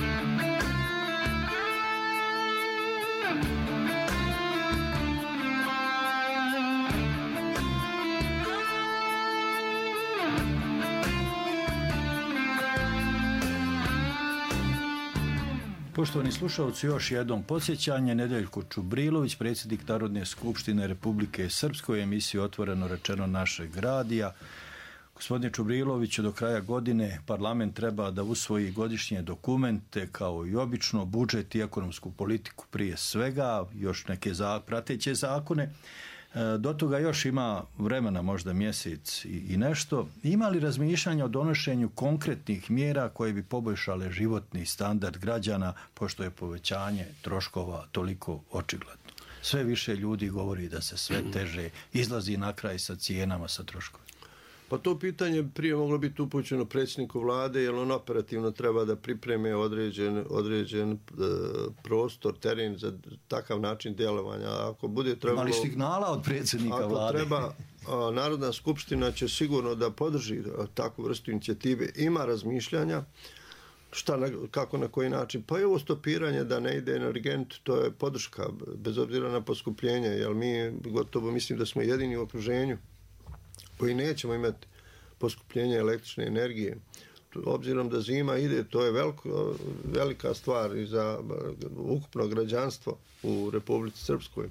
Poštovani slušalci, još jednom podsjećanje. Nedeljko Čubrilović, predsjednik Narodne skupštine Republike Srpskoj, emisiju Otvoreno rečeno našeg radija. Gospodine Čubriloviću, do kraja godine parlament treba da usvoji godišnje dokumente, kao i obično, budžet i ekonomsku politiku prije svega, još neke za, prateće zakone. Do toga još ima vremena, možda mjesec i, i nešto. Ima li razmišljanja o donošenju konkretnih mjera koje bi poboljšale životni standard građana, pošto je povećanje troškova toliko očigledno? Sve više ljudi govori da se sve teže izlazi na kraj sa cijenama, sa troškovima. Pa to pitanje prije moglo biti upućeno predsjedniku vlade, jer on operativno treba da pripreme određen, određen e, prostor, teren za takav način djelovanja. Ako bude trebalo, imali signala od predsjednika ako vlade? Ako treba, a, Narodna skupština će sigurno da podrži takvu vrstu inicijative. Ima razmišljanja, šta, kako, na koji način. Pa je ovo stopiranje da ne ide energent, to je podrška, bez obzira na poskupljenje, jer mi gotovo mislim da smo jedini u okruženju koji nećemo imati poskupljenje električne energije. obzirom da zima ide, to je veliko, velika stvar i za ukupno građanstvo u Republici Srpskoj.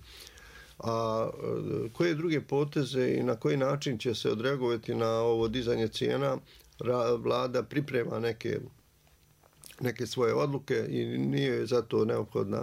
A koje druge poteze i na koji način će se odreagovati na ovo dizanje cijena, vlada priprema neke, neke svoje odluke i nije zato neophodna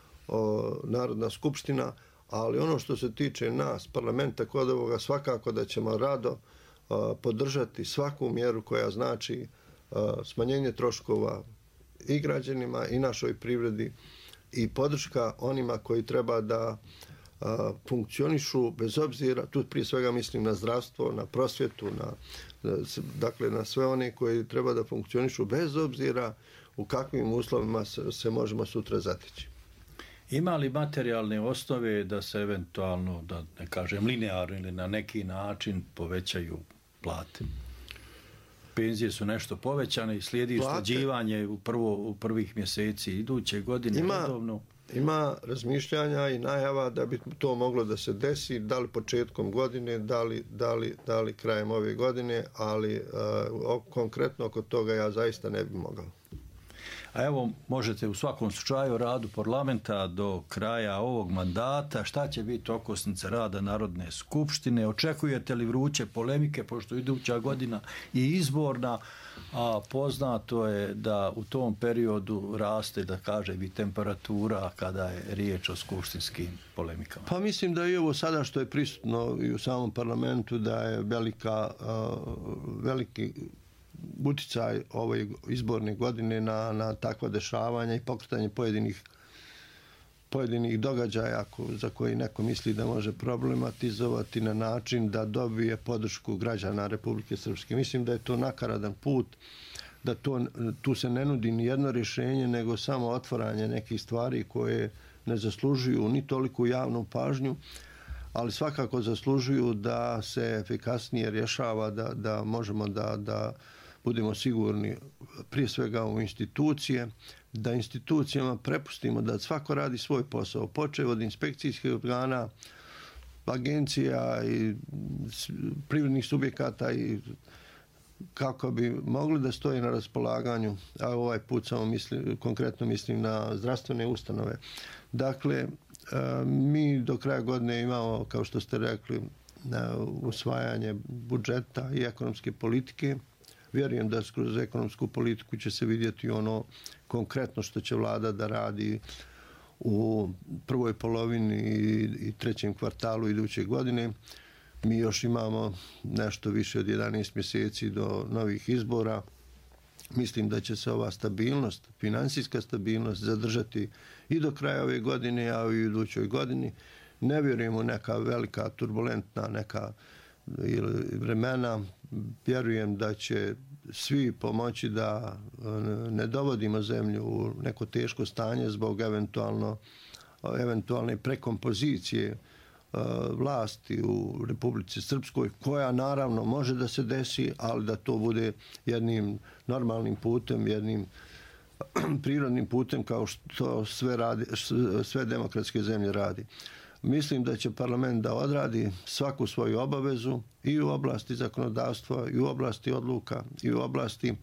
o, Narodna skupština, ali ono što se tiče nas, parlamenta, kod ovoga, svakako da ćemo rado o, podržati svaku mjeru koja znači o, smanjenje troškova i građanima i našoj privredi i podrška onima koji treba da a, funkcionišu bez obzira, tu prije svega mislim na zdravstvo, na prosvjetu, na, dakle na sve one koji treba da funkcionišu bez obzira u kakvim uslovima se, se možemo sutra zateći. Ima li materijalne osnove da se eventualno, da ne kažem linearno ili na neki način povećaju plate? Penzije su nešto povećane i slijedi usklađivanje u, prvo, u prvih mjeseci iduće godine. Ima, redovno. Ima razmišljanja i najava da bi to moglo da se desi, da li početkom godine, da li, da li, da li krajem ove godine, ali uh, konkretno oko toga ja zaista ne bi mogao. A evo, možete u svakom slučaju radu parlamenta do kraja ovog mandata, šta će biti okosnica rada Narodne skupštine? Očekujete li vruće polemike, pošto iduća godina i izborna, a poznato je da u tom periodu raste, da kaže bi, temperatura kada je riječ o skupštinskim polemikama? Pa mislim da i ovo sada što je prisutno i u samom parlamentu, da je velika, uh, veliki uticaj ove izborne godine na, na takva dešavanja i pokretanje pojedinih pojedinih događaja za koji neko misli da može problematizovati na način da dobije podršku građana Republike Srpske. Mislim da je to nakaradan put, da to, tu se ne nudi ni jedno rješenje, nego samo otvaranje nekih stvari koje ne zaslužuju ni toliku javnu pažnju, ali svakako zaslužuju da se efikasnije rješava, da, da možemo da, da budemo sigurni prije svega u institucije, da institucijama prepustimo da svako radi svoj posao, počev od inspekcijskih organa, agencija i privrednih subjekata i kako bi mogli da stoji na raspolaganju, a ovaj put samo mislim, konkretno mislim na zdravstvene ustanove. Dakle, mi do kraja godine imamo, kao što ste rekli, usvajanje budžeta i ekonomske politike. Vjerujem da kroz ekonomsku politiku će se vidjeti ono konkretno što će vlada da radi u prvoj polovini i trećem kvartalu iduće godine. Mi još imamo nešto više od jedanaest mjeseci do novih izbora. Mislim da će se ova stabilnost, finansijska stabilnost zadržati i do kraja ove godine, a i u idućoj godini. Ne vjerujem u neka velika turbulentna neka vremena. Vjerujem da će svi pomoći da ne dovodimo zemlju u neko teško stanje zbog eventualno, eventualne prekompozicije vlasti u Republici Srpskoj, koja naravno može da se desi, ali da to bude jednim normalnim putem, jednim prirodnim putem kao što sve, radi, sve demokratske zemlje radi. Mislim da će parlament da odradi svaku svoju obavezu i u oblasti zakonodavstva, i u oblasti odluka, i u oblasti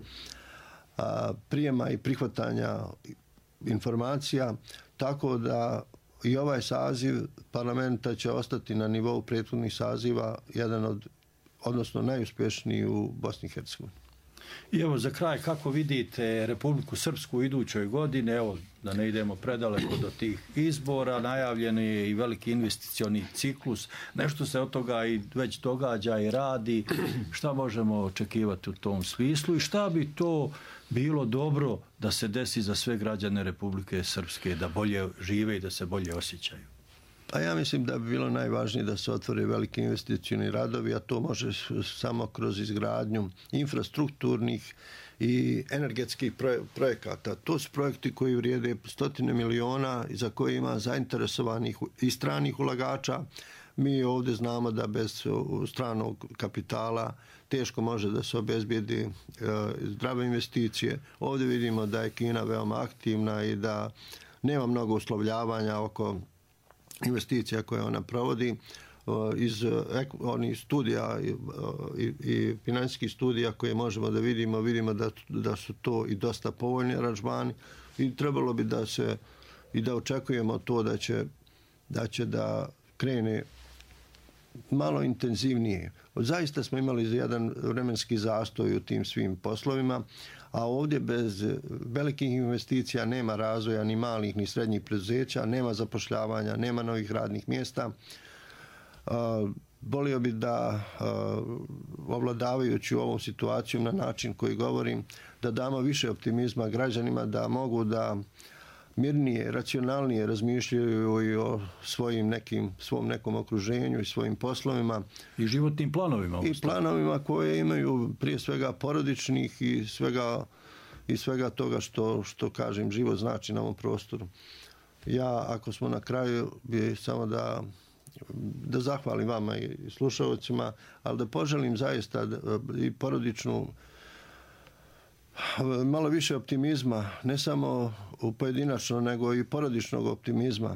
a, prijema i prihvatanja informacija, tako da i ovaj saziv parlamenta će ostati na nivou prethodnih saziva jedan od, odnosno najuspješniji u Bosni i Hercegovini. I evo za kraj, kako vidite Republiku Srpsku u idućoj godini, evo da ne idemo predaleko do tih izbora, najavljen je i veliki investicioni ciklus, nešto se od toga i već događa i radi, šta možemo očekivati u tom smislu i šta bi to bilo dobro da se desi za sve građane Republike Srpske, da bolje žive i da se bolje osjećaju? Pa ja mislim da bi bilo najvažnije da se otvore veliki investicioni radovi, a to može samo kroz izgradnju infrastrukturnih i energetskih projekata. To su projekti koji vrijede stotine miliona i za koje ima zainteresovanih i stranih ulagača. Mi ovdje znamo da bez stranog kapitala teško može da se obezbijedi zdrave investicije. Ovdje vidimo da je Kina veoma aktivna i da nema mnogo uslovljavanja oko investicija koje ona provodi. iz onih studija i, i financijskih studija koje možemo da vidimo, vidimo da, da su to i dosta povoljni aranžmani i trebalo bi da se i da očekujemo to da će da će da krene malo intenzivnije. Zaista smo imali jedan vremenski zastoj u tim svim poslovima, a ovdje bez velikih investicija nema razvoja ni malih ni srednjih preduzeća, nema zapošljavanja, nema novih radnih mjesta. Volio bi da, ovladavajući ovom situacijom na način koji govorim, da damo više optimizma građanima, da mogu da mirnije, racionalnije razmišljaju i o svojim nekim, svom nekom okruženju i svojim poslovima. I životnim planovima. I planovima koje imaju prije svega porodičnih i svega, i svega toga što, što kažem, život znači na ovom prostoru. Ja, ako smo na kraju, bi samo da da zahvalim vama i slušalcima, ali da poželim zaista i porodičnu malo više optimizma, ne samo u pojedinačno, nego i porodičnog optimizma,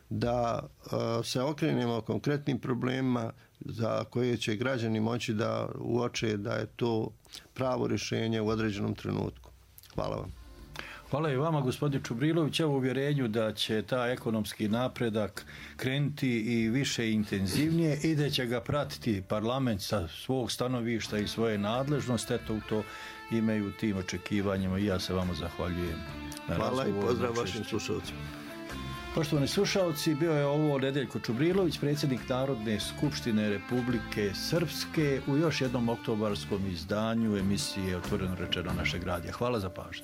da se okrenemo konkretnim problemima za koje će građani moći da uoče da je to pravo rješenje u određenom trenutku. Hvala vam. Hvala i vama, gospodin Čubrilović. Evo uvjerenju da će ta ekonomski napredak krenuti i više i intenzivnije i da će ga pratiti parlament sa svog stanovišta i svoje nadležnosti. Eto, u to imaju tim očekivanjima i ja se vama zahvaljujem. Hvala i pozdrav vašim slušalcima. Poštovani slušalci, bio je ovo Nedeljko Čubrilović, predsjednik Narodne skupštine Republike Srpske u još jednom oktobarskom izdanju emisije Otvoreno rečeno našeg radija. Hvala za pažnju.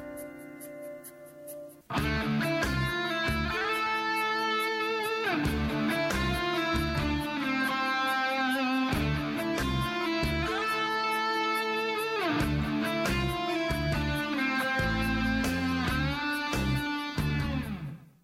Thank you.